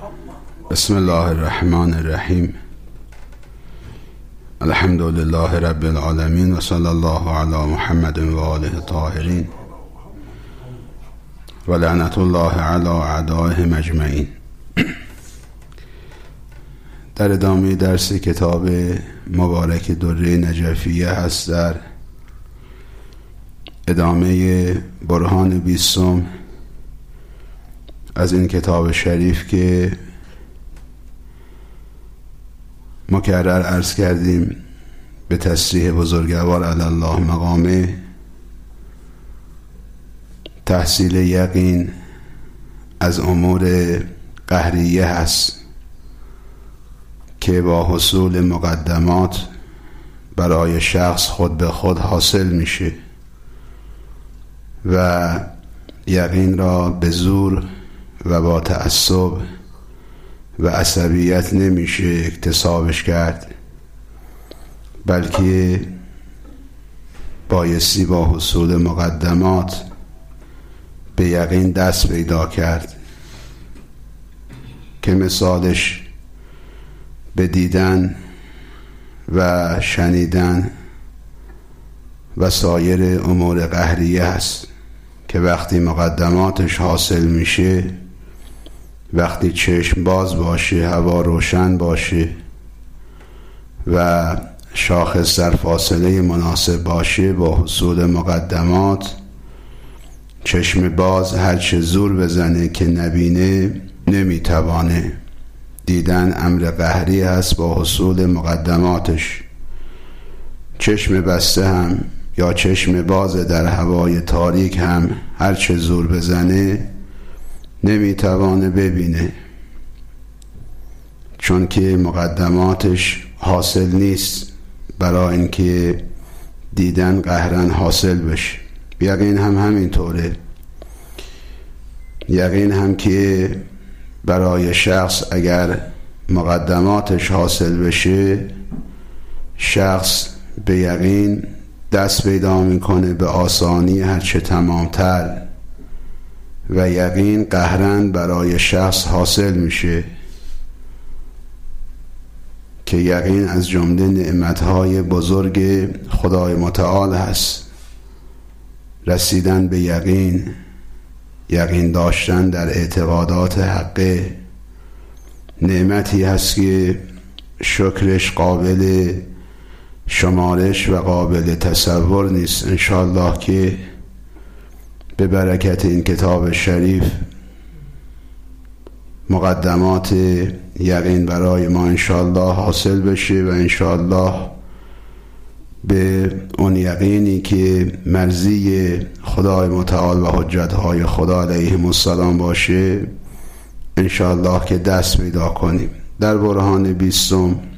بسم الله الرحمن الرحیم. الحمد لله رب العالمین و صلی الله علی محمد و آله الطاهرین و لعنت الله علی اعدائهم اجمعین. در ادامه درس کتاب مبارک دره نجفیه هست، در ادامه برهان 20 از این کتاب شریف که مکرر عرض کردیم به تصریح بزرگوار علی الله مقامه، تحصیل یقین از امور قهریه هست که با حصول مقدمات برای شخص خود به خود حاصل میشه و یقین را به زور و با تعصب و عصبیت نمیشه اکتسابش کرد، بلکه بایستی با حصول مقدمات به یقین دست پیدا کرد که مثالش به دیدن و شنیدن و سایر امور قهریه است که وقتی مقدماتش حاصل میشه، وقتی چشم باز باشه، هوا روشن باشه و شاخص در فاصله مناسب باشه، با حصول مقدمات چشم باز هرچه زور بزنه که نبینه نمیتوانه. دیدن امر قهری هست با حصول مقدماتش. چشم بسته هم یا چشم باز در هوای تاریک هم هرچه زور بزنه نمیتوانه ببینه، چون که مقدماتش حاصل نیست برای اینکه دیدن قهرن حاصل بشه. یقین هم همینطوره. یقین هم که برای شخص اگر مقدماتش حاصل بشه، شخص به یقین دست پیدا میکنه به آسانی هرچه تمامتر و یقین قهرن برای شخص حاصل میشه که یقین از جمله نعمتهای بزرگ خدای متعال هست. رسیدن به یقین، یقین داشتن در اعتقادات حقه، نعمتی هست که شکرش قابل شمارش و قابل تصور نیست. انشاءالله که به برکت این کتاب شریف مقدمات یقین برای ما انشاءالله حاصل بشه و انشاءالله به اون یقینی که مرضی خدای متعال و حجتهای خدا علیهم السلام باشه انشاءالله که دست پیدا کنیم. در برهان 20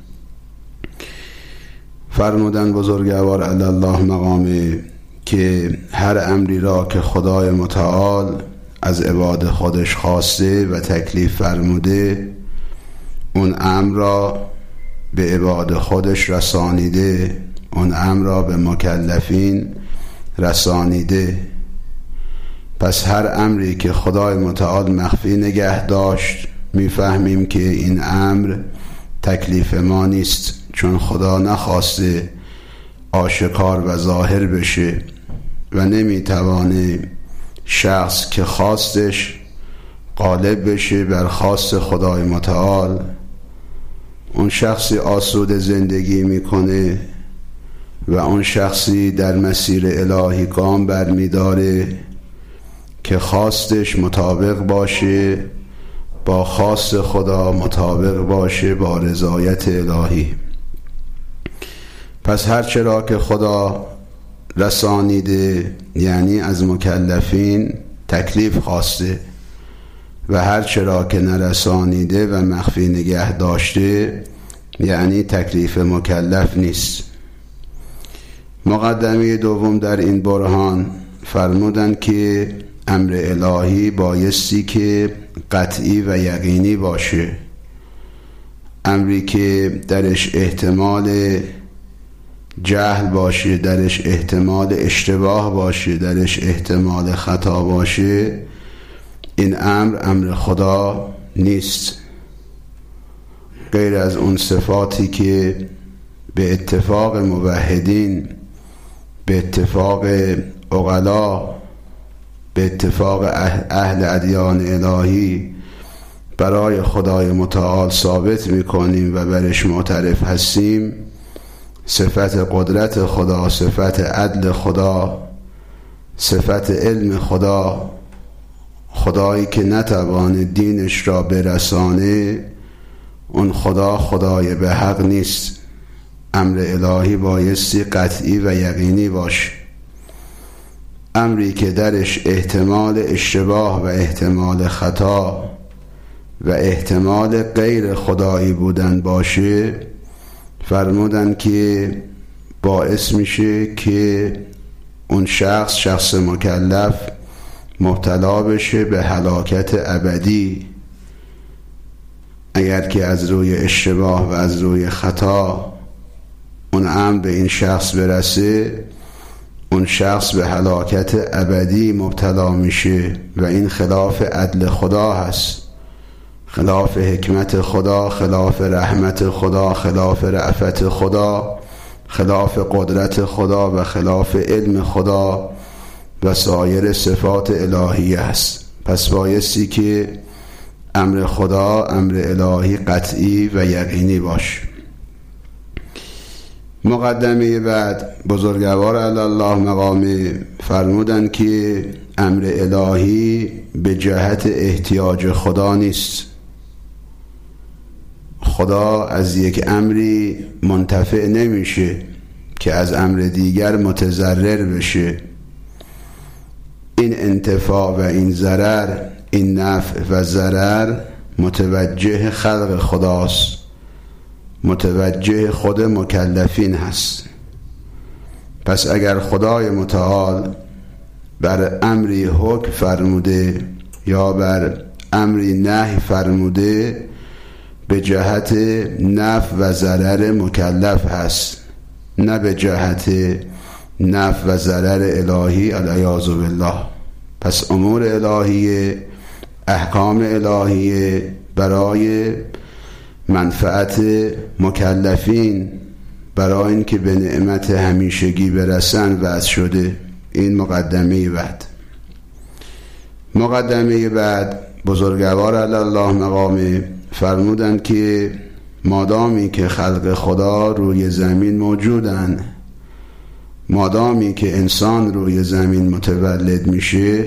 فرمودن بزرگوار علی الله مقامه که هر امری را که خدای متعال از عباد خودش خواسته و تکلیف فرموده، اون امر را به عباد خودش رسانیده، اون امر را به مکلفین رسانیده. پس هر امری که خدای متعال مخفی نگه داشت، میفهمیم که این امر تکلیف ما نیست، چون خدا نخواسته آشکار و ظاهر بشه و نمیتوانه شخص که خواستش غالب بشه بر خواست خدای متعال. اون شخصی آسوده زندگی میکنه و اون شخصی در مسیر الهی گام برمیداره که خواستش مطابق باشه با خواست خدا، مطابق باشه با رضایت الهی. پس هر چرا که خدا رسانیده یعنی از مکلفین تکلیف خواسته و هر چرا که نرسانیده و مخفی نگه داشته یعنی تکلیف مکلف نیست. مقدمه دوم در این برهان فرمودن که امر الهی بایستی که قطعی و یقینی باشه. امری که درش احتمال جهل باشه، درش احتمال اشتباه باشه، درش احتمال خطا باشه، این امر خدا نیست. غیر از اون صفاتی که به اتفاق موحدین، به اتفاق عقلا، به اتفاق اهل ادیان الهی برای خدای متعال ثابت میکنیم و برش معترف هستیم، صفت قدرت خدا، صفت عدل خدا، صفت علم خدا، خدایی که نتوان دینش را برسانه، اون خدا خدای به حق نیست. امر الهی بایستی قطعی و یقینی باشه، امری که درش احتمال اشتباه و احتمال خطا و احتمال غیر خدایی بودن باشه، فرمودن که باعث میشه که اون شخص مکلف مبتلا بشه به هلاکت ابدی. اگر که از روی اشتباه و از روی خطا اون امر به این شخص برسه، اون شخص به هلاکت ابدی مبتلا میشه و این خلاف عدل خدا هست، خلاف حکمت خدا، خلاف رحمت خدا، خلاف رأفت خدا، خلاف قدرت خدا و خلاف علم خدا و سایر صفات الهیه است. پس بایستی که امر خدا، امر الهی قطعی و یقینی باشه. مقدمه بعد بزرگوار علی الله مقامه فرمودن که امر الهی به جهت احتیاج خدا نیست. خدا از یک امری منتفع نمیشه که از امر دیگر متضرر بشه. این انتفاع و این ضرر، این نفع و ضرر متوجه خلق خداست، متوجه خود مکلفین هست. پس اگر خدای متعال بر امری حکم فرموده یا بر امری نهی فرموده، به جهت نفع و ضرر مکلف هست، نه به جهت نفع و ضرر الهی العیاذ بالله. پس امور الهیه، احکام الهیه برای منفعت مکلفین، برای اینکه به نعمت همیشگی برسن وضع شده. این مقدمه بعد. مقدمه بعد بزرگوار علی الله مقامه فرمودند که مادامی که خلق خدا روی زمین موجودن، مادامی که انسان روی زمین متولد میشه،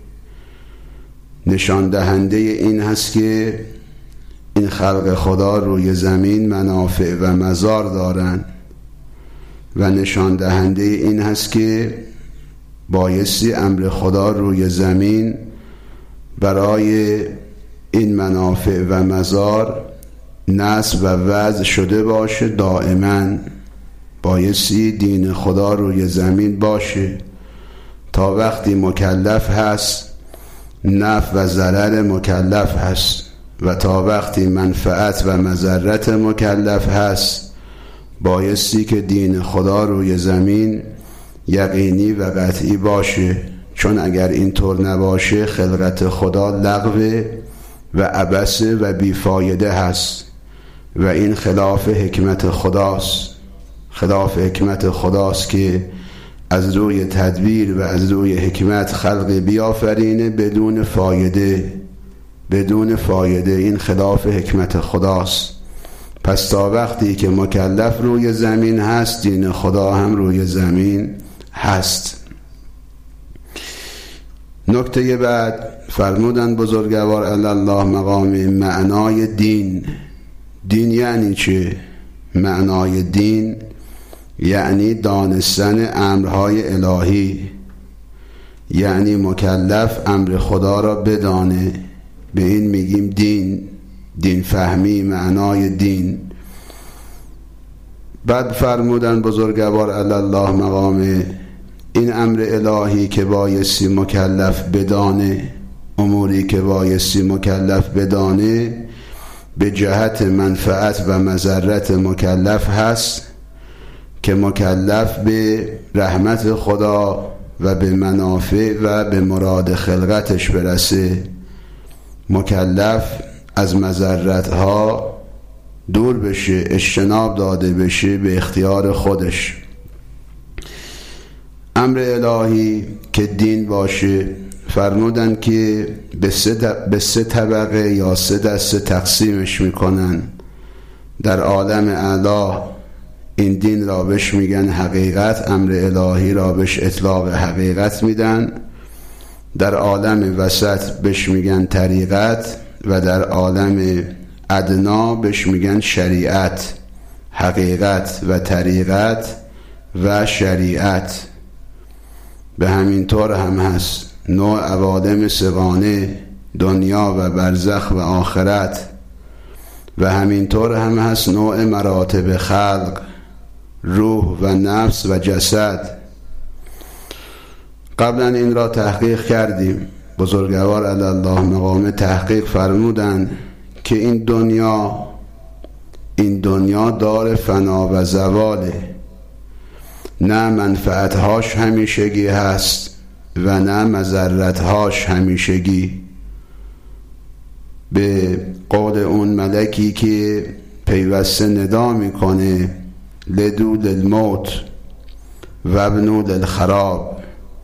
نشان دهنده این هست که این خلق خدا روی زمین منافع و مضار دارن و نشان دهنده این هست که بایستی امر خدا روی زمین برای این منافع و مضار نصب و وضع شده باشه. دائما بایستی دین خدا روی زمین باشه. تا وقتی مکلف هست نفع و ضرر مکلف هست و تا وقتی منفعت و مضرت مکلف هست بایستی که دین خدا روی زمین یقینی و قطعی باشه. چون اگر اینطور نباشه خلقت خدا لغو و عبث و بیفایده هست و این خلاف حکمت خداست. خلاف حکمت خداست که از روی تدبیر و از روی حکمت خلق بیافرینه بدون فایده، بدون فایده. این خلاف حکمت خداست. پس تا وقتی که مکلف روی زمین هست دین خدا هم روی زمین هست. نکته بعد فرمودن بزرگوار علی الله مقام معنای دین. دین یعنی چه؟ معنای دین یعنی دانستن امرهای الهی، یعنی مکلف امر خدا را بدانه. به این میگیم دین، دین فهمی، معنای دین. بعد فرمودن بزرگوار علی الله مقامه این امر الهی که بایستی مکلف بدانه، اموری که بایستی مکلف بدانه به جهت منفعت و مضرت مکلف هست که مکلف به رحمت خدا و به منافع و به مراد خلقتش برسه. مکلف از مضرتها دور بشه، اجتناب داده بشه به اختیار خودش. امر الهی که دین باشه، فرمودن که به سه طبقه یا 3 دسته تقسیمش میکنن. در عالم اعلی این دین را بهش میگن حقیقت، امر الهی را بهش اطلاق حقیقت میدن. در عالم وسط بهش میگن طریقت و در عالم ادنا بهش میگن شریعت. حقیقت و طریقت و شریعت. به همین طور هم هست نوع عوالم سگانه، دنیا و برزخ و آخرت، و همین طور هم هست نوع مراتب خلق، روح و نفس و جسد. قبلا این را تحقیق کردیم. بزرگوار علی الله مقامه تحقیق فرمودن که این دنیا دار فنا و زواله، نه منفعتهاش همیشگی هست و نه مضرتهاش همیشگی. به قول اون ملکی که پیوسته ندا میکنه لدو للموت و ابنو للخراب،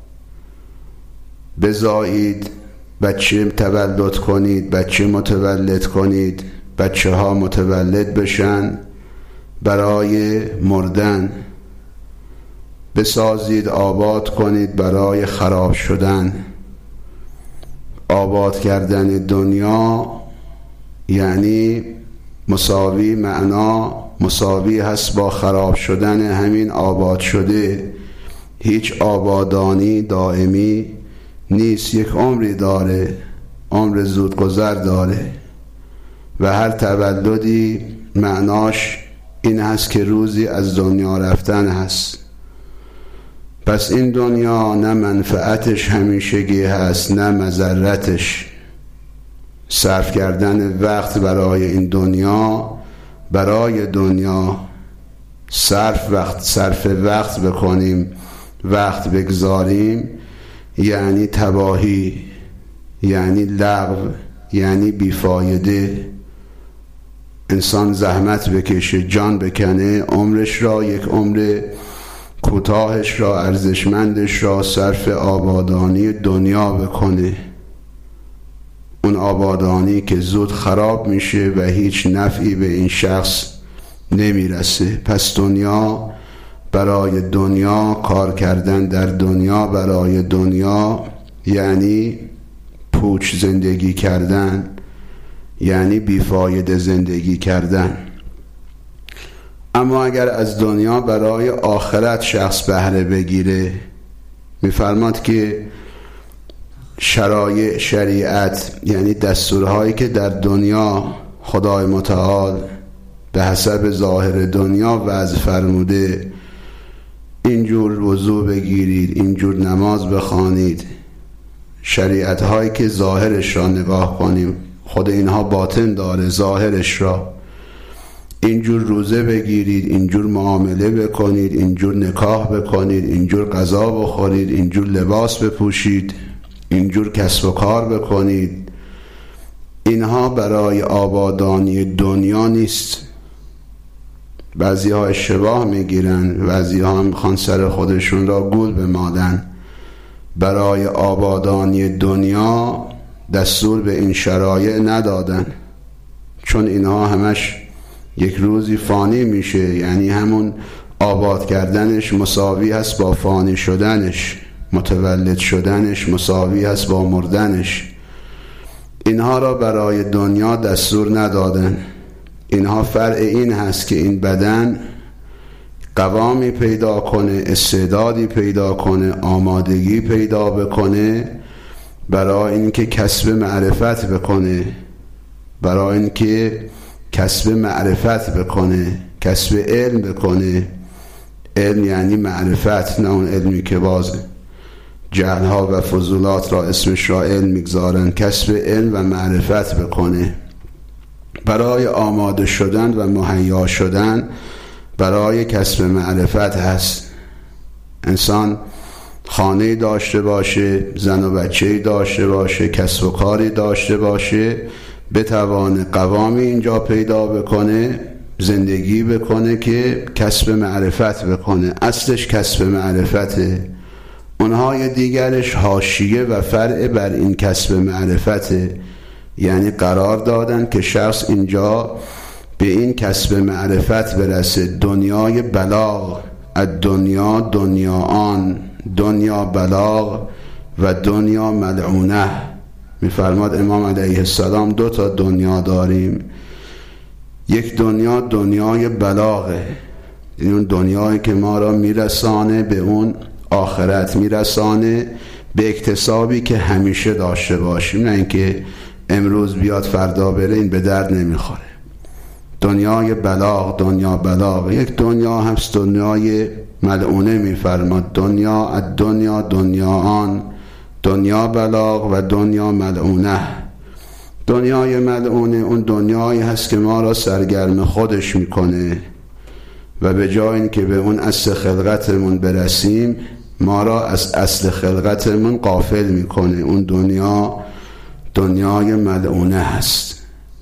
بزایید بچه تولد کنید، بچه متولد کنید، بچه ها متولد بشن برای مردن، بسازید آباد کنید برای خراب شدن. آباد کردن دنیا یعنی مساوی معنا مساوی هست با خراب شدن همین آباد شده. هیچ آبادانی دائمی نیست، یک عمری داره، عمر زودگذر داره و هر تولدی معناش این هست که روزی از دنیا رفتن هست. پس این دنیا نه منفعتش همیشگی هست نه مضرتش. صرف کردن وقت برای این دنیا، برای دنیا صرف وقت بکنیم، وقت بگذاریم، یعنی تباهی، یعنی لغو، یعنی بیفایده. انسان زحمت بکشه، جان بکنه، عمرش را، یک عمر کوتاهش را، ارزشمندش را صرف آبادانی دنیا بکنه. اون آبادانی که زود خراب میشه و هیچ نفعی به این شخص نمیرسه. پس دنیا برای دنیا، کار کردن در دنیا برای دنیا یعنی پوچ زندگی کردن، یعنی بیفایده زندگی کردن. اما اگر از دنیا برای آخرت شخص بهره بگیره، میفرماد که شرایع، شریعت یعنی دستورهایی که در دنیا خدای متعال به حسب ظاهر دنیا وضع فرموده، اینجور وضو بگیرید، اینجور نماز بخوانید، شریعت هایی که ظاهرش را نگاه کنیم، خود اینها باطن داره، ظاهرش را، اینجور روزه بگیرید، اینجور معامله بکنید، اینجور نکاح بکنید، اینجور غذا بخورید، اینجور لباس بپوشید، اینجور کسب و کار بکنید. اینها برای آبادانی دنیا نیست. بعضی ها اشتباه میگیرن، بعضی ها میخوان سر خودشون را گول بمالن. برای آبادانی دنیا دستور به این شرایع ندادن، چون اینها همش یک روزی فانی میشه. یعنی همون آباد کردنش مساوی هست با فانی شدنش، متولد شدنش مساوی هست با مردنش. اینها را برای دنیا دستور ندادن. اینها فرع این هست که این بدن قوامی پیدا کنه، استعدادی پیدا کنه، آمادگی پیدا بکنه برای اینکه کسب معرفت بکنه، برای اینکه کسب معرفت بکنه، کسب علم بکنه. علم یعنی معرفت، نه اون علمی که باز جهلها و فضولات را اسمش را علم میگذارن. کسب علم و معرفت بکنه. برای آماده شدن و مهیا شدن برای کسب معرفت هست. انسان خانه داشته باشه، زن و بچه داشته باشه، کسب و کاری داشته باشه، بتوانه قوامی اینجا پیدا بکنه زندگی بکنه که کسب معرفت بکنه. اصلش کسب معرفته، اونهای دیگرش حاشیه و فرع بر این کسب معرفته. یعنی قرار دادن که شخص اینجا به این کسب معرفت برسه. دنیای بلاغ، الدنیا دنیا آن، دنیا بلاغ و دنیا ملعونه. میفرماد امام علیه السلام 2 تا دنیا داریم. یک دنیا دنیای بلاغه، یعنی اون دنیایی که ما را میرسانه به اون آخرت، میرسانه به اکتسابی که همیشه داشته باشیم، نه اینکه امروز بیاد فردا بره، این به درد نمیخوره. دنیای بلاغ، دنیا بلاغ. یک دنیا هست دنیای ملعونه، میفرماد دنیا الدنیا دنیا آن، دنیا بلاغ و دنیا ملعونه. دنیای ملعونه اون دنیایی هست که ما را سرگرم خودش میکنه و به جای این که به اون اصل خلقتمون برسیم، ما را از اصل خلقتمون غافل میکنه. اون دنیا دنیای ملعونه هست.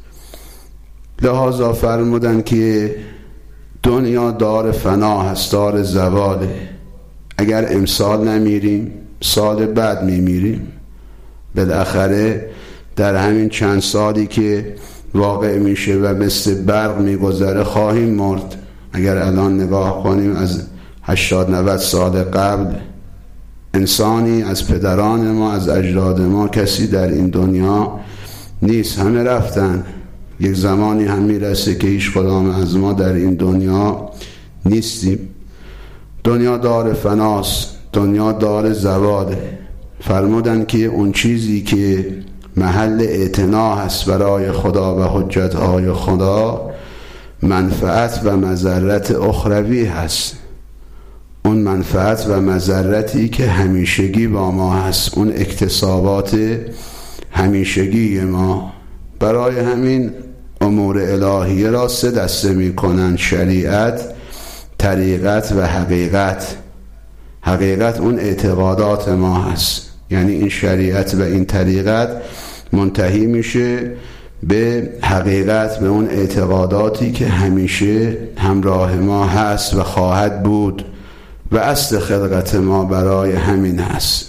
لذا فرمودن که دنیا دار فنا هست، دار زواله. اگر امسال نمیریم سال بعد میمیریم. بالاخره در همین چند سالی که واقع میشه و مثل برق میگذره خواهیم مرد. اگر الان نگاه کنیم از 80-90 سال قبل انسانی از پدران ما، از اجداد ما کسی در این دنیا نیست، همه رفتن. یک زمانی هم میرسه که هیچ کدام از ما در این دنیا نیستیم. دنیا دار فناست، دنیا دار زواله. فرمودن که اون چیزی که محل اعتنا هست برای خدا و حجتهای خدا منفعت و مضرت اخروی هست. اون منفعت و مضرتی که همیشگی با ما هست، اون اکتسابات همیشگی ما. برای همین امور الهیه را 3 دسته می کنن: شریعت، طریقت و حقیقت. حقیقت اون اعتقادات ما هست، یعنی این شریعت و این طریقت منتهی میشه به حقیقت، به اون اعتقاداتی که همیشه همراه ما هست و خواهد بود و اصل خلقت ما برای همین هست.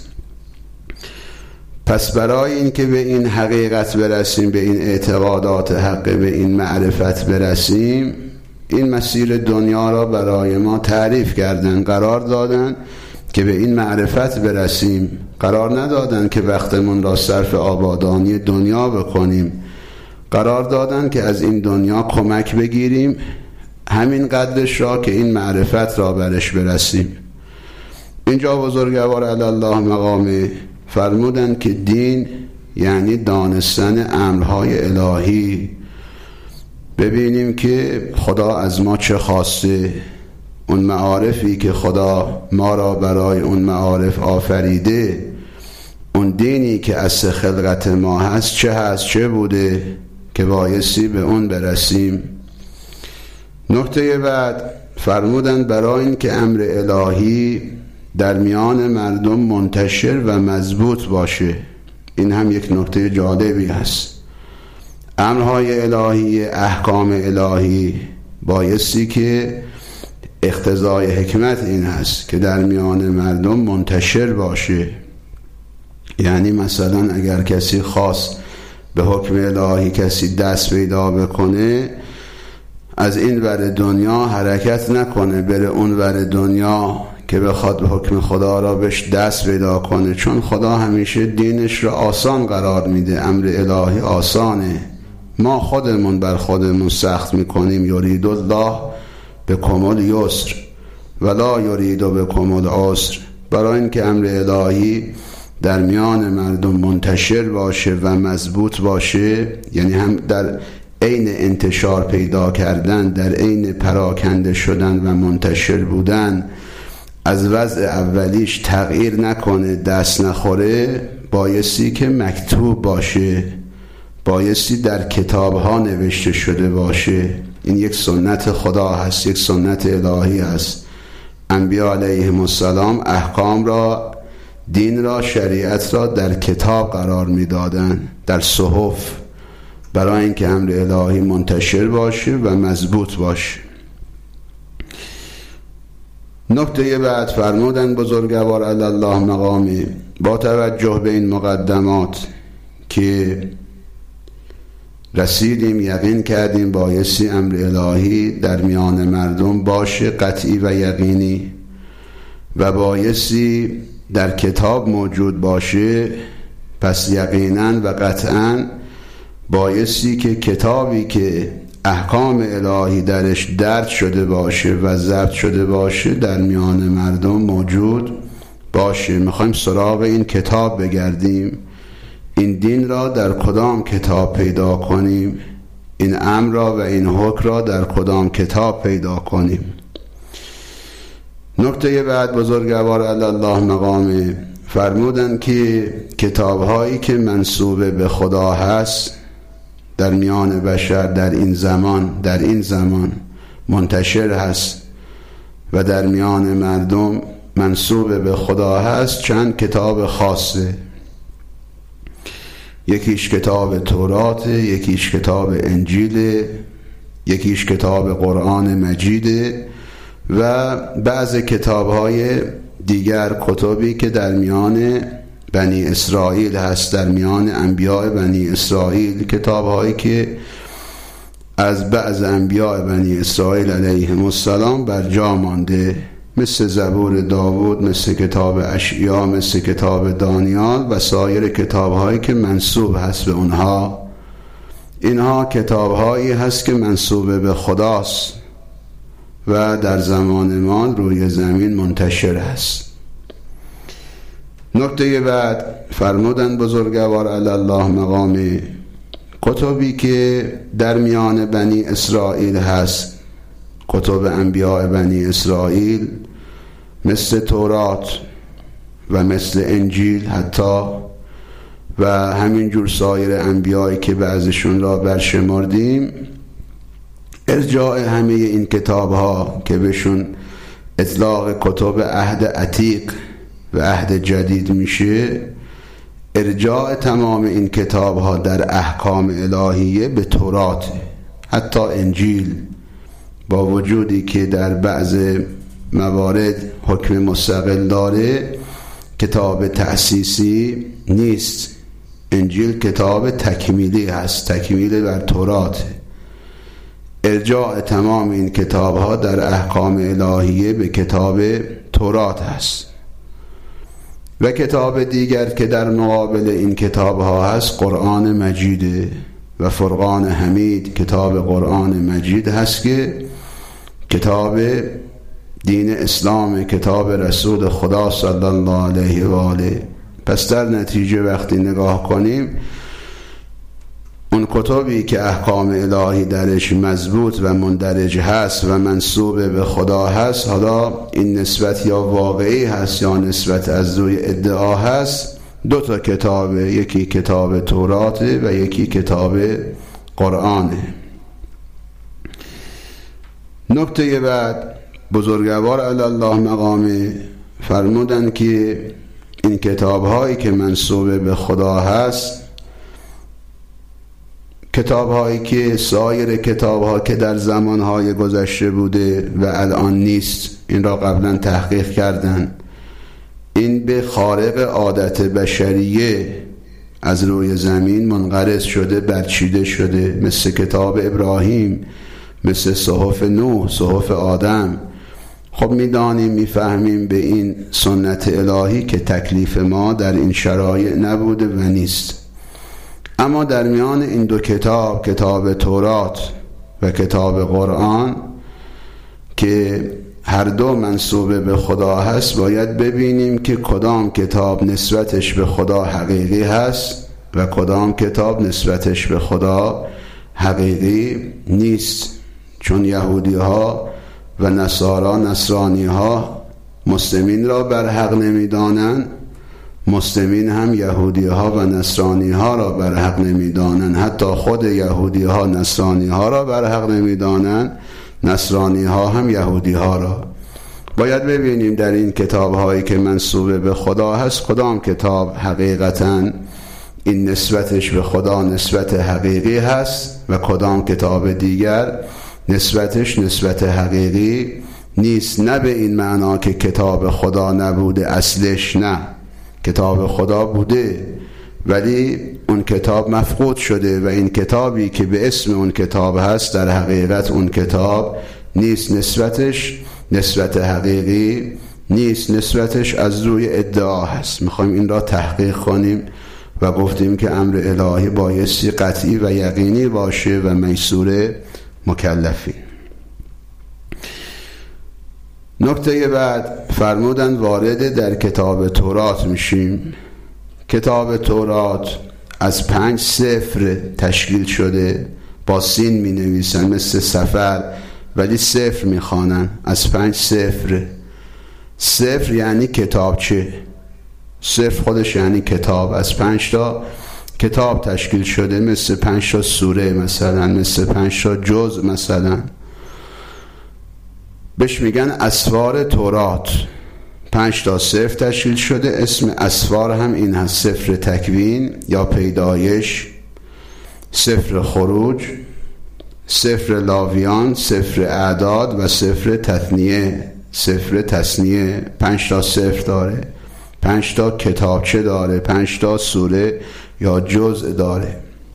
پس برای این که به این حقیقت برسیم، به این اعتقادات حق، به این معرفت برسیم، این مسیر دنیا را برای ما تعریف کردن، قرار دادن که به این معرفت برسیم. قرار ندادن که وقتمون را صرف آبادانی دنیا بکنیم. قرار دادن که از این دنیا کمک بگیریم همین قدرش را که این معرفت را برش برسیم. اینجا بزرگوار علی الله مقامه فرمودن که دین یعنی دانستن امرهای الهی. ببینیم که خدا از ما چه خواسته، اون معارفی که خدا ما را برای اون معارف آفریده، اون دینی که اصل خلقت ما هست چه هست، چه بوده که بایستی به اون برسیم. نکته بعد فرمودن برای این که امر الهی در میان مردم منتشر و مضبوط باشه، این هم یک نکته جالبی هست. امرهای الهی، احکام الهی بایستی که اقتضای حکمت این هست که در میان مردم منتشر باشه. یعنی مثلا اگر کسی خواست به حکم الهی کسی دست پیدا بکنه، از این ور دنیا حرکت نکنه بره اون ور دنیا که بخواد به حکم خدا را بهش دست پیدا کنه، چون خدا همیشه دینش را آسان قرار میده. امر الهی آسانه، ما خودمون بر خودمون سخت میکنیم. یرید الله بکم الیسر ولا یرید بکم العسر. برای اینکه امر الهی در میان مردم منتشر باشه و مضبوط باشه، یعنی هم در عین انتشار پیدا کردن، در عین پراکنده شدن و منتشر بودن از وضع اولیش تغییر نکنه، دست نخوره، بایستی که مکتوب باشه، بایستی در کتاب ها نوشته شده باشه. این یک سنت خدا هست، یک سنت الهی هست. انبیا علیهم السلام احکام را، دین را، شریعت را در کتاب قرار می دادن، در صحف. برای اینکه امر الهی منتشر باشه و مضبوط باشه. نکته بعد فرمودن بزرگوار علی الله مقامی با توجه به این مقدمات که رسیدیم یقین کردیم بایستی امر الهی در میان مردم باشه قطعی و یقینی و بایستی در کتاب موجود باشه، پس یقینا و قطعا بایستی که کتابی که احکام الهی درش درج شده باشه و ضبط شده باشه در میان مردم موجود باشه. میخوایم سراغ این کتاب بگردیم، این دین را در کدام کتاب پیدا کنیم، این امر را و این حکم را در کدام کتاب پیدا کنیم. نکته بعد بزرگوار علی الله مقامه فرمودن که کتاب‌هایی که منسوب به خدا هست در میان بشر در این زمان منتشر هست و در میان مردم منسوب به خدا هست، چند کتاب خاصه. یکیش کتاب تورات، یکیش کتاب انجیل، یکیش کتاب قرآن مجیده و بعض کتاب‌های دیگر کتبی که در میان بنی اسرائیل هست، در میان انبیاء بنی اسرائیل، کتاب‌هایی که از بعض انبیاء بنی اسرائیل علیهم السلام بر جا مانده، مثل زبور داوود، مثل کتاب اشعیا، مثل کتاب دانیال و سایر کتاب‌هایی که منسوب هست به اونها. اینها کتاب‌هایی هست که منسوب به خداست و در زمان ما روی زمین منتشر است. نکته بعد فرمودن بزرگوار علی الله مقامی کتبی که در میان بنی اسرائیل هست، کتب انبیاء بنی اسرائیل مثل تورات و مثل انجیل حتی و همینجور سایر انبیایی که بعضشون را برشمردیم، ارجاع همه این کتاب ها که بهشون اطلاق کتب عهد عتیق و عهد جدید میشه، ارجاع تمام این کتاب ها در احکام الهیه به تورات، حتی انجیل با وجودی که در بعض موارد حکم مستقل داره، کتاب تأسیسی نیست. انجیل کتاب تکمیلی هست، تکمیل بر تورات. ارجاع تمام این کتاب ها در احکام الهیه به کتاب تورات هست. و کتاب دیگر که در مقابل این کتاب ها هست قرآن مجیده و فرقان حمید، کتاب قرآن مجید هست که کتاب دین اسلام، کتاب رسول خدا صلی الله علیه و آله. پس در نتیجه وقتی نگاه کنیم اون کتبی که احکام الهی درش مضبوط و مندرج هست و منسوب به خدا هست، حالا این نسبت یا واقعی هست یا نسبت از روی ادعا هست، دو تا کتابه، یکی کتاب توراته و یکی کتاب قرآنه. نکته بعد بزرگوار علی الله مقامه فرمودن که این کتاب هایی که منسوب به خدا هست، کتاب هایی که سایر کتاب ها که در زمان های گذشته بوده و الان نیست، این را قبلا تحقیق کردن، این به خارق عادت بشریه از روی زمین منقرض شده، برچیده شده، مثل کتاب ابراهیم، مثل صحف نوح، صحف آدم. خب میدانیم، میفهمیم به این سنت الهی که تکلیف ما در این شرایع نبوده و نیست. اما در میان این دو کتاب، کتاب تورات و کتاب قرآن که هر دو منسوب به خدا هست، باید ببینیم که کدام کتاب نسبتش به خدا حقیقی هست و کدام کتاب نسبتش به خدا حقیقی نیست. چون یهودی ها و نصرانی ها مسلمین را بر حق نمیدانند، مسلمین هم یهودی ها و نصرانی ها را بر حق نمیدانند. حتی خود یهودی ها نصرانی ها را بر حق نمیدانند، نصرانی ها هم یهودی ها را. باید ببینیم در این کتاب هایی که منسوب به خدا هست کدام کتاب حقیقتاً این نسبتش به خدا نسبت حقیقی هست و کدام کتاب دیگر نسبتش نسبت حقیقی نیست. نه به این معنا که کتاب خدا نبوده اصلش، نه، کتاب خدا بوده ولی اون کتاب مفقود شده و این کتابی که به اسم اون کتاب هست در حقیقت اون کتاب نیست، نسبتش نسبت حقیقی نیست، نسبتش از روی ادعا هست. میخوایم این را تحقیق کنیم و گفتیم که امر الهی بایستی قطعی و یقینی باشه و میسور مکلفین. نکته بعد فرمودن وارد در کتاب تورات میشیم. کتاب تورات از 5 صفر تشکیل شده، با سین می نویسن مثل سفر ولی صفر می خوانن، از 5 صفر. صفر یعنی کتابچه، صفر خودش یعنی کتاب. از 5 تا کتاب تشکیل شده، مثل 5 تا سوره مثلا، مثل 5 تا جزء مثلا. بهش میگن اسفار تورات. 5 تا صفر تشکیل شده. اسم اسفار هم این هست: سفر تکوین یا پیدایش، سفر خروج، سفر لاویان، سفر اعداد و سفر تثنیه. سفر تثنیه 5 تا صفر داره، 5 تا کتابچه داره، 5 تا سوره یا جزء داره.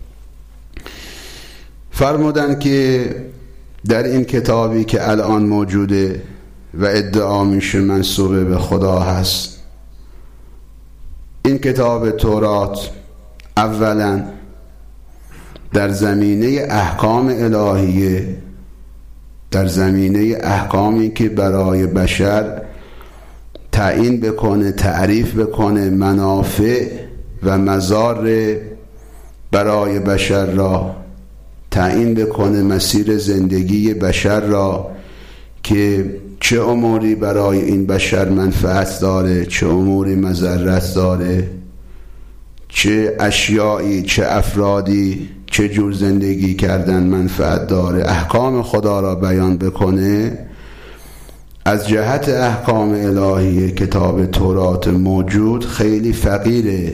فرمودن که در این کتابی که الان موجوده و ادعا میشه منسوب به خدا هست، این کتاب تورات اولا در زمینه احکام الهیه، در زمینه احکامی که برای بشر تعیین بکنه، تعریف بکنه منافع و مضار برای بشر را، تعیین بکنه مسیر زندگی بشر را که چه اموری برای این بشر منفعت داره، چه اموری مضرت داره، چه اشیایی، چه افرادی چه جور زندگی کردن منفعت داره، احکام خدا را بیان بکنه. از جهت احکام الهی کتاب تورات موجود خیلی فقیره،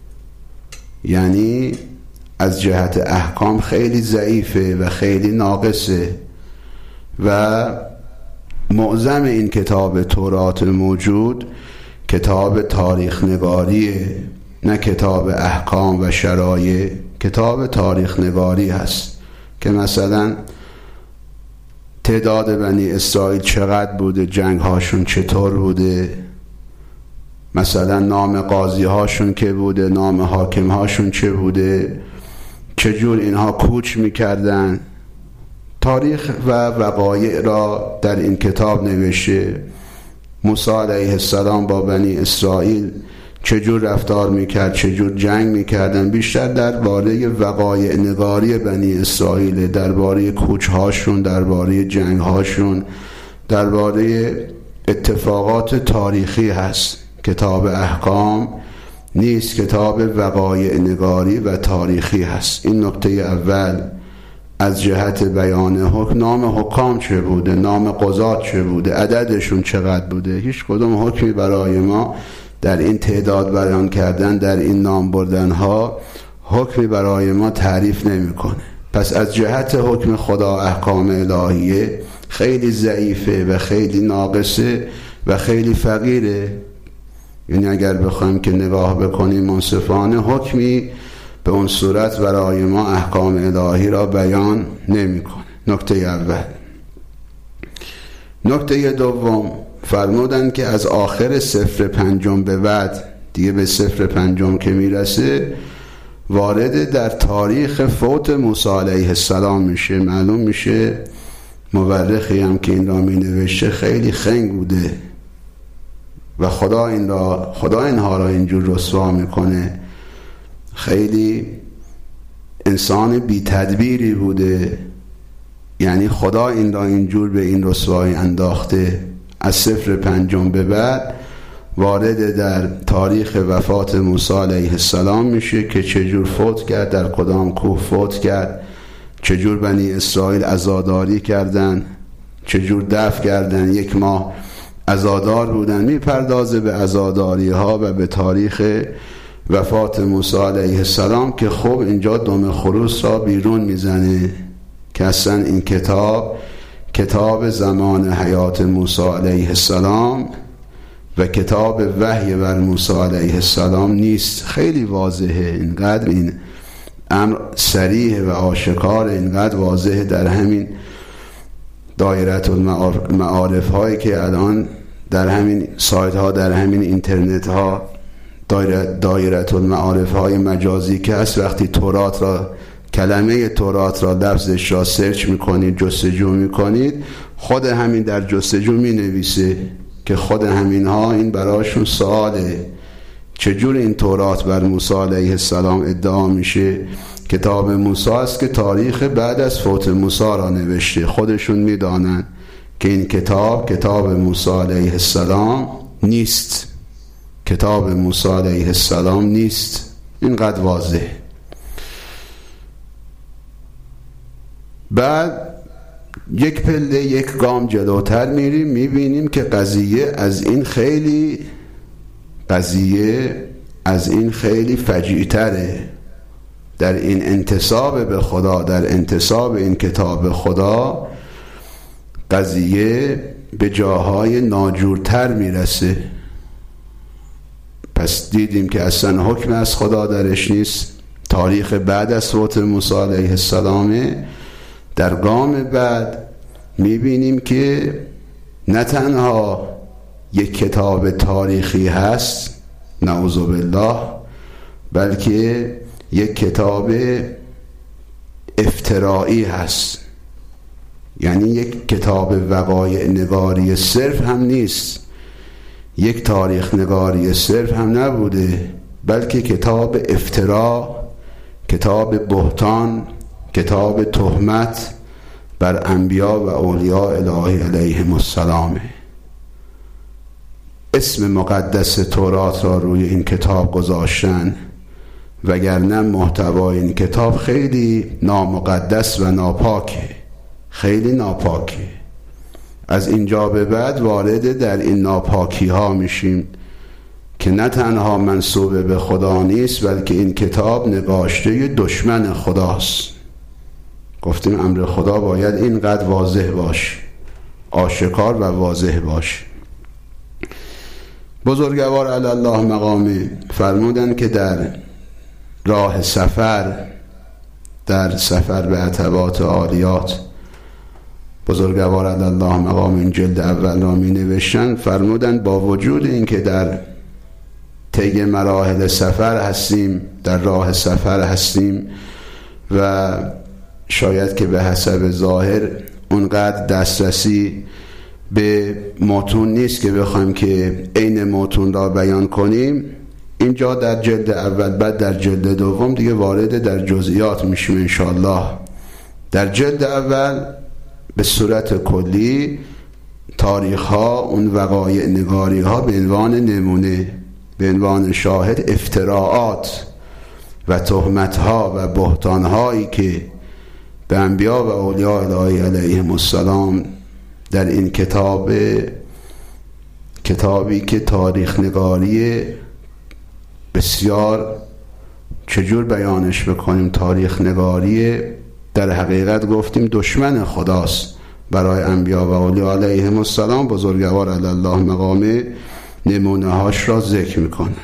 یعنی از جهت احکام خیلی ضعیفه و خیلی ناقصه و معظم این کتاب تورات موجود کتاب تاریخ نگاریه، نه کتاب احکام و شرایع. کتاب تاریخ نگاری هست که مثلا تعداد بنی اسرائیل چقدر بوده، جنگ هاشون چطور بوده، مثلا نام قاضی هاشون که بوده، نام حاکم هاشون چه بوده، چجور اینها کوچ میکردن. تاریخ و وقایع را در این کتاب نوشته. موسی علیه السلام با بنی اسرائیل چجور رفتار میکرد، چجور جنگ میکردن. بیشتر درباره وقایع نگاری بنی اسرائیل، درباره کوچ هاشون، درباره جنگ هاشون، درباره اتفاقات تاریخی هست. کتاب احکام نیست، کتاب وقایع نگاری و تاریخی هست. این نکته اول. از جهت بیان حکم، نام حکام چه بوده، نام قضات چه بوده، عددشون چقدر بوده، هیچ کدوم حکمی برای ما در این تعداد بیان کردن، در این نام بردن ها حکمی برای ما تعریف نمیکنه. پس از جهت حکم خدا احکام الهیه خیلی ضعیفه و خیلی ناقصه و خیلی فقیره. یعنی اگر بخوایم که نگاه بکنیم منصفانه، حکمی به اون صورت برای ما احکام الهی را بیان نمیکنه. نکته اول. نکته دوم فرمودن که از آخر سفر 5 به بعد، دیگه به سفر 5 که میرسه، وارد در تاریخ فوت موسی علیه السلام میشه. معلوم میشه مورخی هم که این را می نوشته خیلی خنگ بوده و خدا اینها را اینجور رسوا میکنه. خیلی انسان بی تدبیری بوده، یعنی خدا این را اینجور به این رسوایی انداخته. از سفر 5 به بعد وارد در تاریخ وفات موسی علیه السلام میشه که چجور فوت کرد، در کدام کوه فوت کرد، چجور بنی اسرائیل عزاداری کردن، چجور دفع کردن، 1 ماه عزادار بودن. میپردازه به عزاداری ها و به تاریخ وفات موسی علیه السلام که خب اینجا دم خروس را بیرون میزنه که اصلا این کتاب زمان حیات موسی علیه السلام و کتاب وحی بر موسی علیه السلام نیست. خیلی واضحه، اینقدر این امر صریح و آشکار، اینقدر واضحه در همین دایره المعارف هایی که الان در همین سایت ها، در همین اینترنت ها، دایره المعارف های مجازی که هست، وقتی تورات را، کلمه تورات را، لفظش را سرچ میکنید، جستجو میکنید، خود همین در جستجو مینویسه که خود همین ها این براشون سواله چجور این تورات بر موسی علیه السلام ادعا میشه کتاب موسی است که تاریخ بعد از فوت موسی را نوشته. خودشون میدانن که این کتاب موسی علیه السلام نیست، کتاب موسی علیه السلام نیست. اینقدر واضح. بعد یک پله، یک گام جلوتر میریم، میبینیم که قضیه از این خیلی فجیع‌تره. در این انتساب به خدا، در انتساب این کتاب خدا، قضیه به جاهای ناجورتر میرسه. پس دیدیم که اصلا حکم از خدا درش نیست، تاریخ بعد از فوت موسی علیه السلامه. در گام بعد میبینیم که نه تنها یک کتاب تاریخی هست، نعوذ بالله، بلکه یک کتاب افترائی هست. یعنی یک کتاب وقایع نگاری صرف هم نیست، یک تاریخ نگاری صرف هم نبوده، بلکه کتاب افترا، کتاب بهتان، کتاب تهمت بر انبیا و اولیاء الهی علیهم السلام. اسم مقدس تورات را روی این کتاب گذاشتن، وگرنه محتوای این کتاب خیلی نامقدس و ناپاکه، خیلی ناپاکه. از اینجا به بعد وارد در این ناپاکی ها میشیم که نه تنها منسوب به خدا نیست، بلکه این کتاب نگاشته دشمن خداست. گفتیم امر خدا باید اینقدر واضح باشه، آشکار و واضح باشه. بزرگوار علی الله مقامی فرمودن که در راه سفر، در سفر به عتبات عالیات، بزرگوار علی الله مقام این جلد اول را می نوشتن، فرمودن با وجود این که در طی مراحل سفر هستیم، در راه سفر هستیم و شاید که به حسب ظاهر اونقدر دسترسی به متون نیست که بخوایم که عین متون را بیان کنیم، اینجا در جلد اول، بعد در جلد دوم دیگه وارد در جزئیات میشیم انشاءالله. در جلد اول به صورت کلی تاریخ ها، اون وقایع نگاری ها به عنوان نمونه، به عنوان شاهد، افتراعات و تهمت ها و بهتان هایی که به انبیا و اولیاء الهی علیهم السلام در این کتابی که تاریخ نگاری بسیار، چجور بیانش بکنیم، تاریخ نگاری در حقیقت گفتیم دشمن خداست برای انبیا و اولیاء علیهم السلام. بزرگوار علی الله مقام نمونه هاش را ذکر میکنه.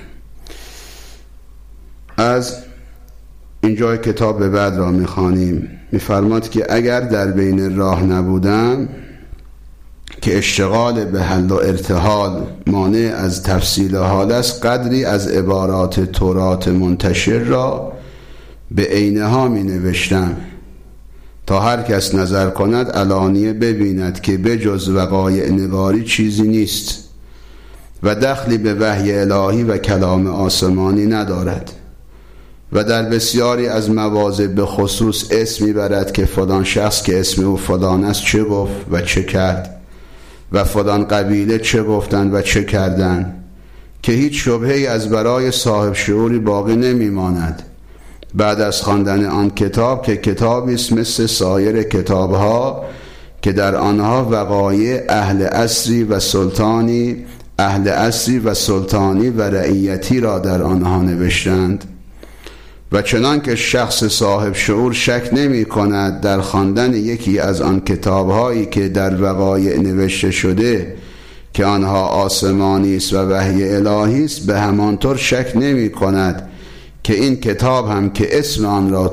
از اینجای کتاب به بعد را میخوانیم. میفرماد که اگر در بین راه نبودم که اشتغال به حل و ارتحال مانع از تفصیل حال است، قدری از عبارات تورات منتشر را به عینها می نوشتم تا هر کس نظر کند علانیه ببیند که بجز وقایع نگاری چیزی نیست و دخلی به وحی الهی و کلام آسمانی ندارد و در بسیاری از مواضع به خصوص اسمی برد که فلان شخص که اسم او فلان است چه گفت و چه کرد و فلان قبیله چه گفتند و چه کردند، که هیچ شبهه‌ای از برای صاحب شعوری باقی نمیماند بعد از خواندن آن کتاب، که کتابی است مثل سایر کتابها که در آنها وقایع اهل عصری و سلطانی اهل عصری و سلطانی و رعیتی را در آنها نوشتند. و چنان که شخص صاحب شعور شک نمی کند در خواندن یکی از آن کتاب‌هایی که در وقایع نوشته شده که آنها آسمانی است و وحی الهی است، به همانطور شک نمی کند که این کتاب هم که اسم آن را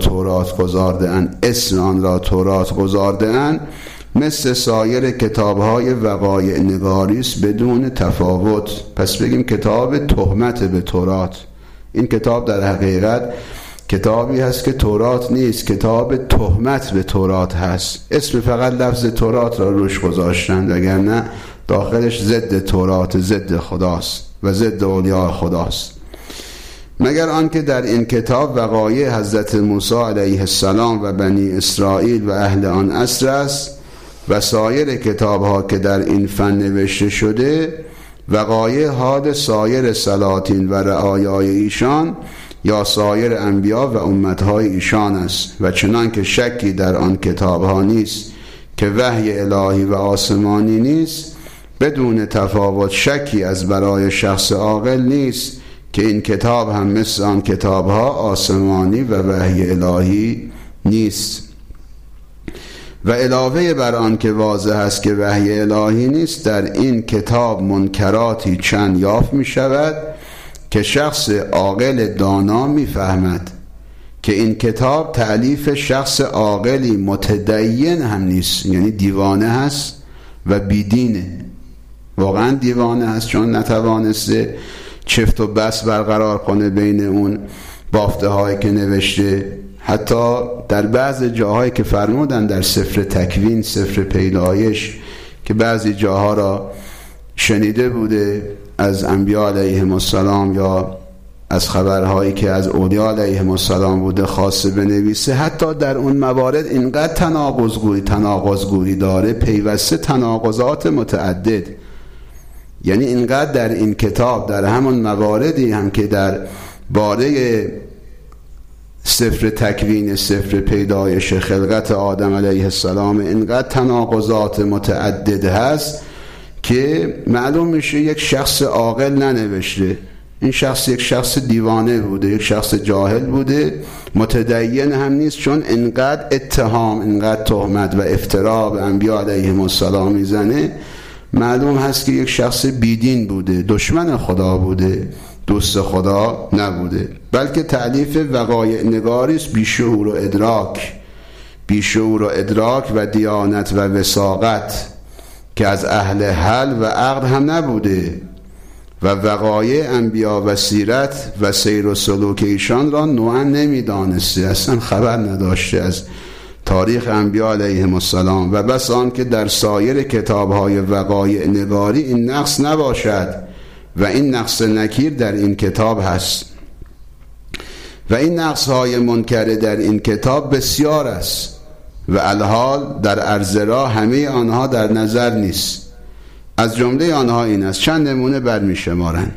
تورات گذارده‌اند مثل سایر کتاب‌های وقایع نگاری است بدون تفاوت. پس بگیم کتاب تهمت به تورات. این کتاب در حقیقت کتابی هست که تورات نیست، کتاب تهمت به تورات هست. اسم فقط لفظ تورات را روش گذاشتند، وگرنه داخلش ضد تورات، ضد خداست و ضد اولیاء خداست. مگر آنکه در این کتاب وقایع حضرت موسی علیه السلام و بنی اسرائیل و اهل آن عصر است و سایر کتاب‌ها که در این فن نوشته شده وقایع حال سایر سلاطین و رعایای ایشان یا سایر انبیا و امتهای ایشان است. و چنان که شکی در آن کتاب‌ها نیست که وحی الهی و آسمانی نیست، بدون تفاوت شکی از برای شخص عاقل نیست که این کتاب هم مثل آن کتاب‌ها آسمانی و وحی الهی نیست. و علاوه بر آن که واضح است که وحی الهی نیست، در این کتاب منکراتی چند یافت می شود که شخص عاقل دانا می فهمد که این کتاب تألیف شخص عاقلی متدین هم نیست، یعنی دیوانه هست و بیدینه. واقعا دیوانه هست، چون نتوانسته چفت و بس برقرار کنه بین اون بافته هایی که نوشته. حتی در بعض جاهایی که فرمودن در سفر تکوین، سفر پیدایش، که بعضی جاها را شنیده بوده از انبیا علیهم السلام یا از خبرهایی که از اولیا علیهم السلام بوده خاصه بنویسه، حتی در اون موارد اینقدر تناقضگویی داره، پیوسته تناقضات متعدد. یعنی اینقدر در این کتاب در همون مواردی هم که در باره سفر تکوین، سفر پیدایش، خلقت آدم علیه السلام، اینقدر تناقضات متعدد هست که معلوم میشه یک شخص عاقل ننوشته. این شخص یک شخص دیوانه بوده، یک شخص جاهل بوده، متدین هم نیست، چون اینقدر اتهام، اینقدر تهمت و افترا به انبیا علیهم السلام میزنه. معلوم هست که یک شخص بیدین بوده، دشمن خدا بوده، دوست خدا نبوده، بلکه تألیف وقایع نگاری است، بیشعور و ادراک و دیانت و وساقت که از اهل حل و عقل هم نبوده و وقایع انبیا و سیرت و سیر و سلوک ایشان را نوعا نمیدانسته، اصلا خبر نداشته از تاریخ انبیا علیهم السلام. و بس آن که در سایر کتاب‌های وقایع نگاری این نقص نباشد و این نقص نکیر در این کتاب هست. و این نقص‌های منکره در این کتاب بسیار است و الحال در عرض را همه آنها در نظر نیست. از جمله آنها این است، چند نمونه برمی شمارند.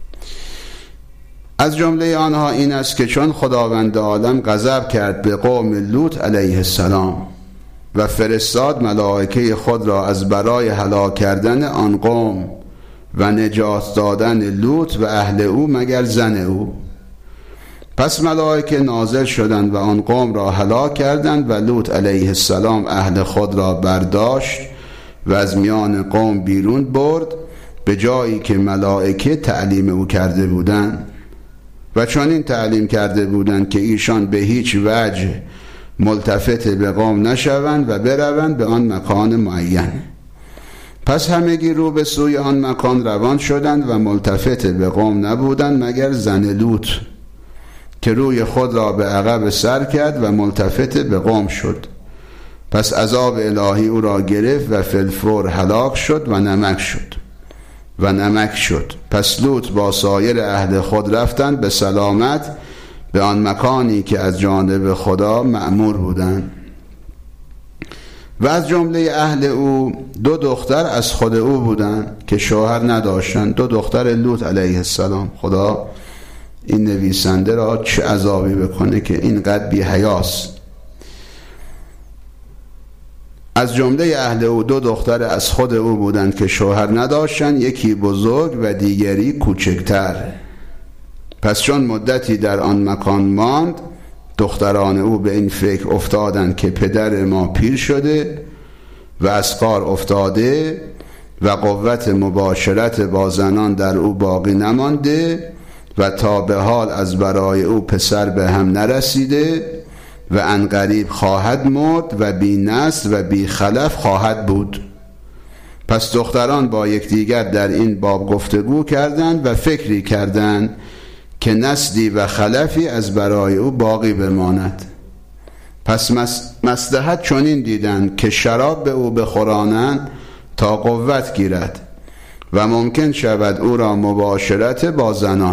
از جمله آنها این است که چون خداوند عالم غضب کرد به قوم لوط علیه السلام و فرستاد ملائکه خود را از برای هلاک کردن آن قوم و نجات دادن لوط و اهل او مگر زن او، پس ملائکه نازل شدند و آن قوم را هلاک کردند و لوط علیه السلام اهل خود را برداشت و از میان قوم بیرون برد به جایی که ملائکه تعلیم او کرده بودند و چون این تعلیم کرده بودند که ایشان به هیچ وجه ملتفت به قوم نشوند و بروند به آن مکان معین. پس همگی رو به سوی آن مکان روان شدند و ملتفت به قوم نبودند مگر زن لوط که روی خود را به عقب سر کرد و ملتفت به قوم شد. پس عذاب الهی او را گرفت و فی‌الفور هلاک شد و نمک شد. پس لوط با سایر اهل خود رفتند به سلامت به آن مکانی که از جانب خدا مأمور بودند. و از جمله اهل او 2 دختر از خود او بودند که شوهر نداشتند، 2 دختر لوط علیه السلام. خدا این نویسنده را چه عذابی بکنه که اینقدر بی حیاست. از جمله اهل او 2 دختر از خود او بودند که شوهر نداشتند، یکی بزرگ و دیگری کوچکتر. پس چون مدتی در آن مکان ماند، دختران او به این فکر افتادند که پدر ما پیر شده و از کار افتاده و قوت مباشرت با زنان در او باقی نمانده و تا به حال از برای او پسر به هم نرسیده و عنقریب خواهد مرد و بی نسل و بی خلف خواهد بود. پس دختران با یکدیگر در این باب گفتگو کردند و فکری کردند که نسلی و خلفی از برای او باقی بماند. پس مصلحت چنین دیدند که شراب به او بخورانند تا قوت گیرد و ممکن شود او را مباشرت با زنان.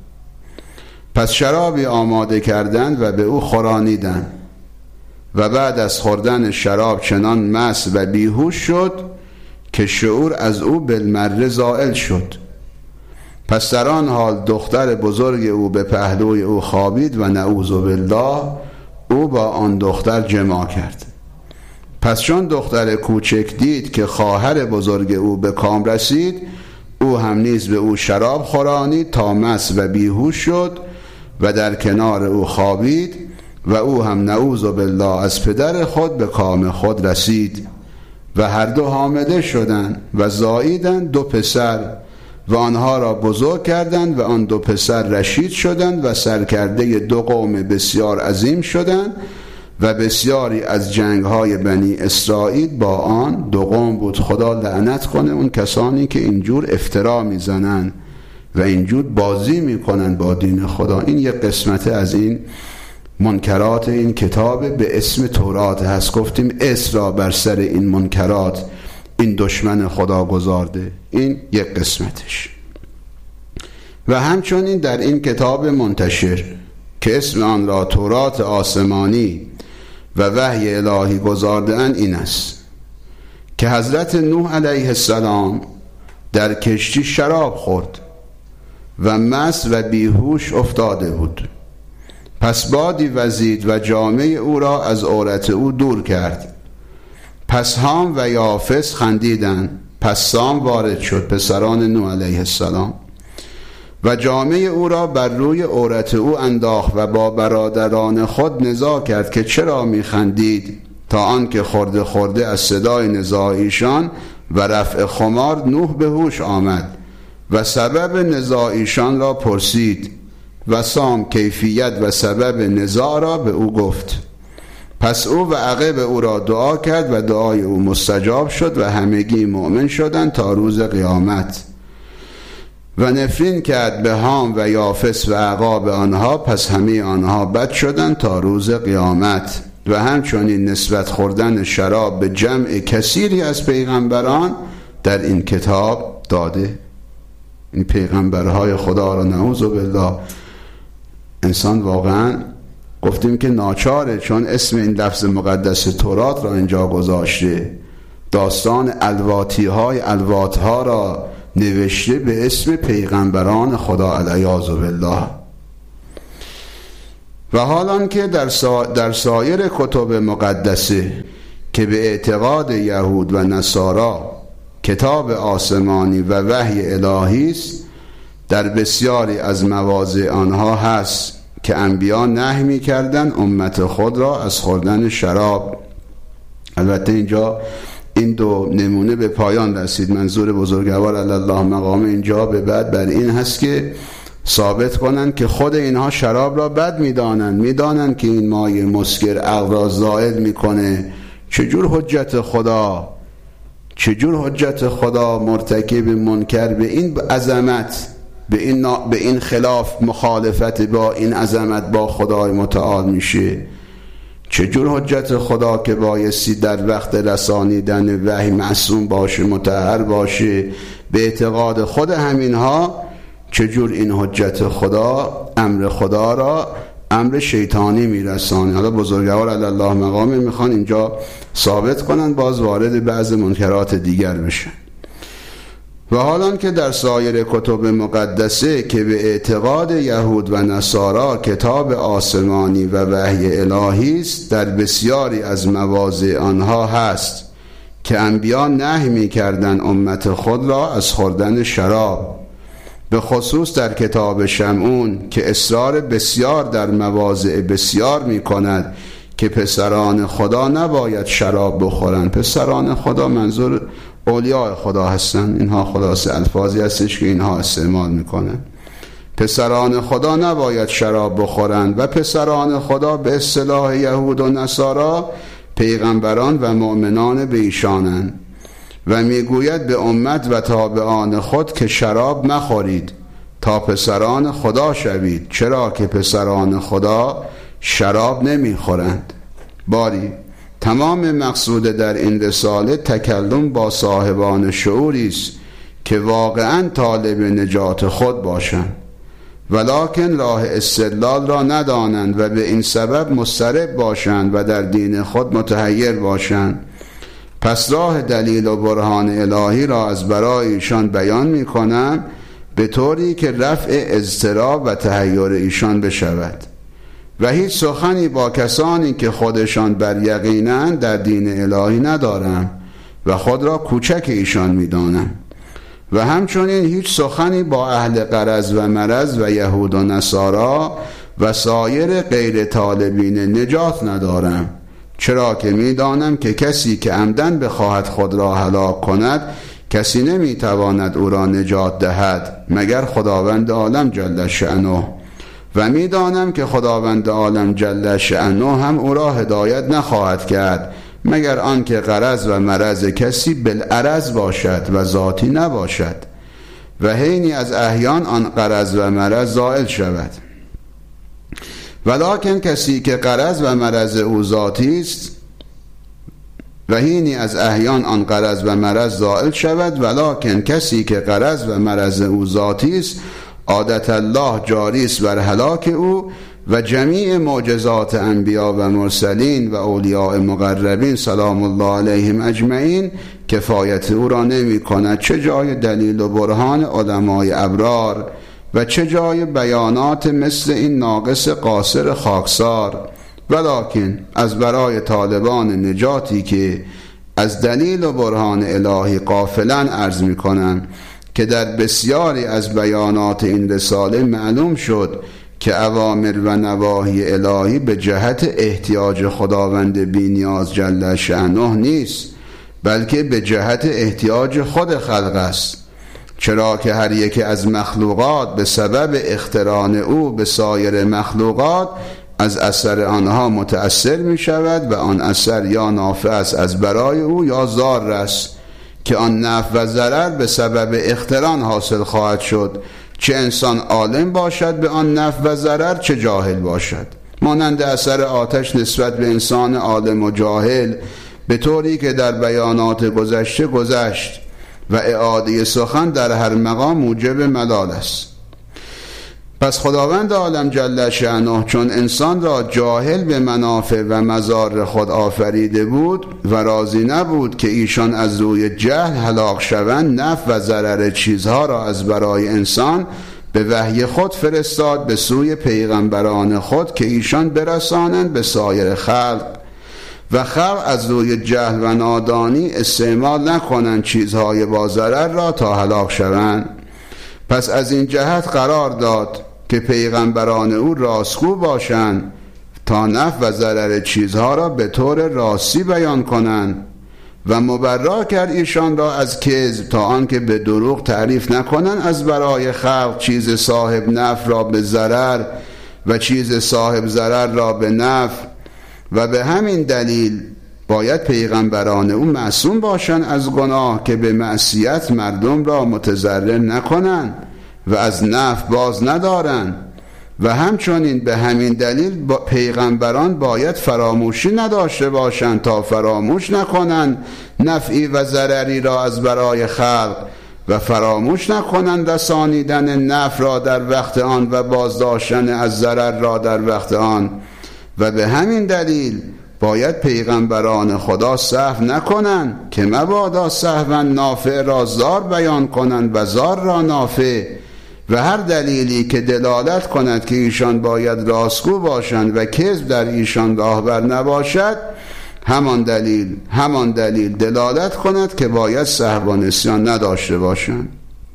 پس شرابی آماده کردند و به او خورانیدند و بعد از خوردن شراب چنان مست و بیهوش شد که شعور از او بالمره زائل شد. پس در آن حال دختر بزرگ او به پهلوی او خوابید و نعوذ بالله او با آن دختر جماع کرد. پس چون دختر کوچک دید که خواهر بزرگ او به کام رسید، او هم نیز به او شراب خورانید تا مست و بیهوش شد و در کنار او خوابید و او هم نعوذ بالله از پدر خود به کام خود رسید و هر دو حامله شدند و زاییدند 2 پسر و آنها را بزرگ کردند و آن 2 پسر رشید شدند و سرکرده 2 قوم بسیار عظیم شدند و بسیاری از جنگ‌های بنی اسرائیل با آن 2 قوم بود. خدا لعنت کنه اون کسانی که اینجور افترا میزنن و اینجور بازی میکنن با دین خدا. این یک قسمت از این منکرات این کتاب به اسم تورات هست. گفتیم اسم را بر سر این منکرات این دشمن خدا گذارده. این یک قسمتش. و همچنین در این کتاب منتشر که اسم آن را تورات آسمانی و وحی الهی گذارده‌اند این است که حضرت نوح علیه السلام در کشتی شراب خورد و مست و بیهوش افتاده بود. پس بادی وزید و جامه او را از عورت او دور کرد. پس حام و یافس خندیدند. پس سام وارد شد، پسران نوح علیه السلام، و جامه او را بر روی عورت او انداخت و با برادران خود نزاع کرد که چرا میخندید، تا آنکه خورده خورده از صدای نزاع ایشان و رفع خمار نوح به هوش آمد و سبب نزاع ایشان را پرسید و سام کیفیت و سبب نزاع را به او گفت. پس او و عقب او را دعا کرد و دعای او مستجاب شد و همگی مؤمن شدند تا روز قیامت. و نفرین کرد به حام و یافس و عقاب آنها، پس همه آنها بد شدند تا روز قیامت. و همچنین نسبت خوردن شراب به جمع کثیری از پیغمبران در این کتاب داده. این پیغمبرهای خدا را نعوذ بالله انسان واقعا گفتیم که ناچاره، چون اسم این لفظ مقدس تورات را اینجا گذاشته، داستان الواتها را نوشته به اسم پیغمبران خدا العیاذ بالله. و حالان که در سایر کتب مقدسه که به اعتقاد یهود و نصارا کتاب آسمانی و وحی الهی است، در بسیاری از مواضع آنها هست که انبیا نهی می‌کردند امت خود را از خوردن شراب. البته اینجا این 2 نمونه به پایان رسید. منظور بزرگوار علی الله مقام اینجا به بعد بر این هست که ثابت کنند که خود اینها شراب را بد میدانند که این مایه مسکر عقل را زائل میکنه. چجور حجت خدا مرتکب منکر به این عظمت، به این خلاف مخالفت با این عظمت با خدای متعال میشه؟ چجور حجت خدا که بایستی در وقت رسانیدن وحی معصوم باشه، مطهر باشه به اعتقاد خود همینها، چجور این حجت خدا امر خدا را امر شیطانی میرسانه؟ حالا بزرگوار علی الله مقامه میخوان اینجا ثابت کنن، باز وارد بعض منکرات دیگر بشن. و حالان که در سایر کتب مقدسه که به اعتقاد یهود و نصارا کتاب آسمانی و وحی الهی است، در بسیاری از مواضع آنها هست که انبیا نهی می‌کردند امت خود را از خوردن شراب، به خصوص در کتاب شمعون که اصرار بسیار در مواضع بسیار می‌کند که پسران خدا نباید شراب بخورند. پسران خدا منظور اولیاء خدا هستند. اینها خلاصه الفاظی هستش که اینها استعمال میکنن. پسران خدا نباید شراب بخورند و پسران خدا به اصطلاح یهود و نصارا پیغمبران و مؤمنان به ایشانند و میگوید به امت و تابعان خود که شراب مخورید تا پسران خدا شوید، چرا که پسران خدا شراب نمیخورند. باری تمام مقصود در این رساله تکلم با صاحبان شعوری است که واقعا طالب نجات خود باشند ولکن راه استدلال را ندانند و به این سبب مضطرب باشند و در دین خود متحیر باشند. پس راه دلیل و برهان الهی را از برای ایشان بیان می کنم به طوری که رفع اضطراب و تحیر ایشان بشود و هیچ سخنی با کسانی که خودشان بر یقینند در دین الهی ندارم و خود را کوچک ایشان می دانم و همچنین هیچ سخنی با اهل غرض و مرض و یهود و نصارا و سایر غیر طالبین نجات ندارم، چرا که می دانم که کسی که عمدن بخواهد خود را هلاک کند کسی نمی تواند او را نجات دهد مگر خداوند عالم جل شأنه و می دانم که خداوند عالم جل شأنه هم او را هدایت نخواهد کرد مگر آنکه غرض و مرض کسی بالعرض باشد و ذاتی نباشد و حینی از احیان آن غرض و مرض زائل شود. ولکن کسی که غرض و مرض او ذاتی است و حینی از احیان آن غرض و مرض زائل شود، ولکن کسی که غرض و مرض او ذاتی است عادت الله جاری است بر هلاک او و جمیع معجزات انبیا و مرسلین و اولیاء مقربین سلام الله علیهم اجمعین کفایت او را نمی کند. چه جای دلیل و برهان علمای ابرار و چه جای بیانات مثل این ناقص قاصر خاکسار. ولکن از برای طالبان نجاتی که از دلیل و برهان الهی غافلن عرض می کنم که در بسیاری از بیانات این رساله معلوم شد که اوامر و نواهی الهی به جهت احتیاج خداوند بی‌نیاز جل شأنه نیست بلکه به جهت احتیاج خود خلق است، چرا که هر یک از مخلوقات به سبب اقتران او به سایر مخلوقات از اثر آنها متأثر می شود و آن اثر یا نافع است از برای او یا ضار است که آن نفع و ضرر به سبب اقتران حاصل خواهد شد، چه انسان عالم باشد به آن نفع و ضرر چه جاهل باشد. مانند اثر آتش نسبت به انسان عالم و جاهل به طوری که در بیانات گذشته گذشت و اعاده سخن در هر مقام موجب ملال است. پس خداوند عالم جل شأنه چون انسان را جاهل به منافع و مضار خود آفریده بود و راضی نبود که ایشان از روی جهل هلاک شوند، نفع و ضرر چیزها را از برای انسان به وحی خود فرستاد به سوی پیغمبران خود که ایشان برسانند به سایر خلق و خلق از روی جهل و نادانی استعمال نکنند چیزهای با ضرر را تا هلاک شوند. پس از این جهت قرار داد که پیغمبران او راستگو باشند تا نفع و ضرر چیزها را به طور راستی بیان کنند و مبرا کرد ایشان را از کذب تا آنکه به دروغ تعریف نکنند از برای خلق چیز صاحب نفع را به ضرر و چیز صاحب ضرر را به نفع و به همین دلیل باید پیغمبران او معصوم باشند از گناه که به معصیت مردم را متضرر نکنند و از نفع باز ندارند و همچنین به همین دلیل پیغمبران باید فراموشی نداشته باشند تا فراموش نکنند نفعی و ضرری را از برای خلق و فراموش نکنند رسانیدن نفع را در وقت آن و بازداشتن از ضرر را در وقت آن و به همین دلیل باید پیغمبران خدا سهو نکنند که مبادا سهوا نافع را ضار بیان کنند و ضار را نافع و هر دلیلی که دلالت کند که ایشان باید راستگو باشند و کذب در ایشان راهبر نباشد همان دلیل دلالت کند که باید سهو و نسیان نداشته باشند.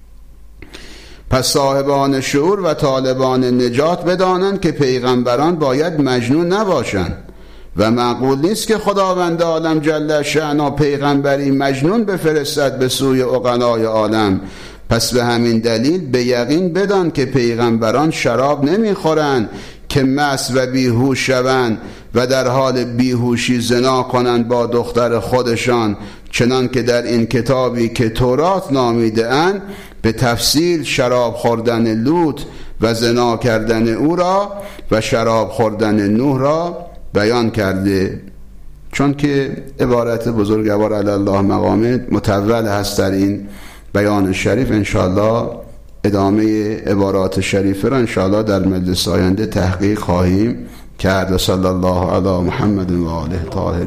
پس صاحبان شعور و طالبان نجات بدانند که پیغمبران باید مجنون نباشند و معقول نیست که خداوند عالم جل شأنه پیغمبری مجنون بفرستد به سوی عقلای عالم. پس به همین دلیل به یقین بدان که پیغمبران شراب نمیخورند که مست و بیهوش شوند و در حال بیهوشی زنا کنند با دختر خودشان، چنان که در این کتابی که تورات نامیده اند به تفصیل شراب خوردن لوط و زنا کردن او را و شراب خوردن نوح را بیان کرده. چون که عبارت بزرگوار علی الله مقامه مطول هست در این بیان شریف، انشاءالله ادامه عبارات شریفه را انشاءالله در مجلس آینده تحقیق خواهیم کرد. صلی الله علی محمد و آله طاهرین.